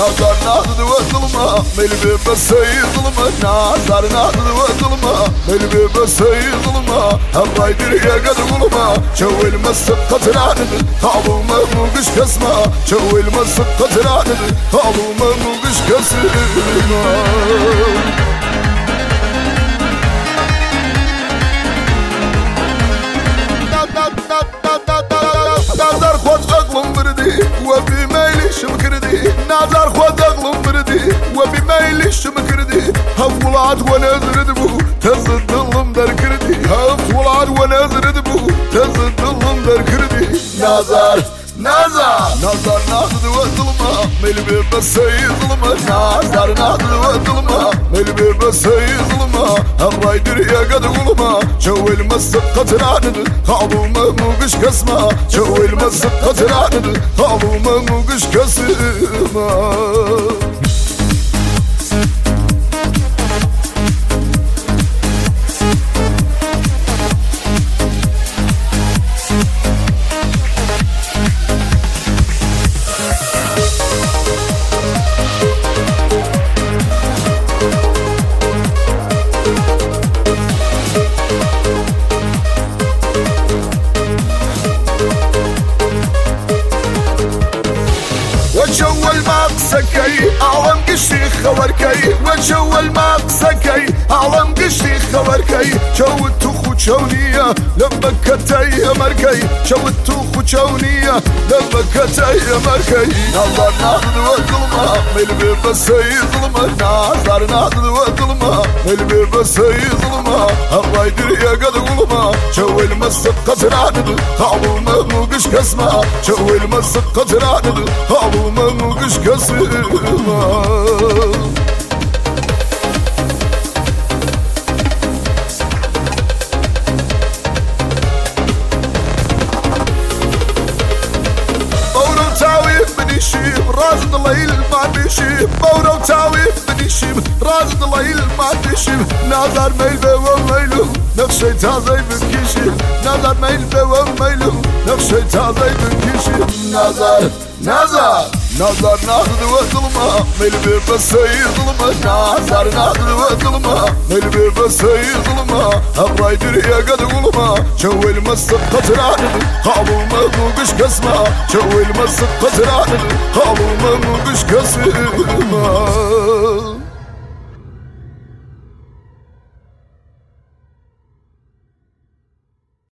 نظر نهد وظلمة ملبي بسي ظلمة نظر نهد وظلمة ملبي بسي ظلمة الله يدري قد ظلمة شو المسك قتلان قالوا ما موقش كسمة شو المسك قتلان قالوا ما موقش كسمة نظر خود اقلم بردي وفي ميلش مكردي نظر خود اقلم بردي وفي ميلش مكردي هفولاد ونزر دبو تزد ظلم در كردي هفولاد ونزر دبو تزد ظلم در كردي نظر نظر ناخذ وظلمة ملبي بسي ظلمة نظر ناخذ وظلمة ملبي بسي ظلمة الله يدري قد ظلمة شو المسك قتلان قالوا ما موقش كسمة شو المسك قتلان قالوا ما موقش كسمة وجو المقسكي عوام قشي خوركي وجو المقسكي عوام قشي خوركي جو التوخو تشونية لما كتاي مركي جو التوخو تشونية لما كتاي مركي نظر ناخذ وظلمة ملبي بسي ظلمة نظر ناخذ وظلمة ملبي بسي ظلمة الله يدري قد ظلمة جو المسك قتلان قالوا ما موقش كسمة جو المسك قتلان قالوا ما موقش كسمة رازد الليل ما بيشيب بورا وتاوي بنيشيب رازد الليل ما بيشيب نظر ميل وميلو نقشي تازي بكيشي نظر ميل وميلو نقشي تازي بكيشي نظر ناخذ وظلمة ملبي بسي ظلمة نظر ناخذ وظلمة ملبي بسي ظلمة الله يدري قد ظلمة شو المسك قتلان قالوا ما موقش كسمة شو المسك قتلان قالوا ما موقش كسمة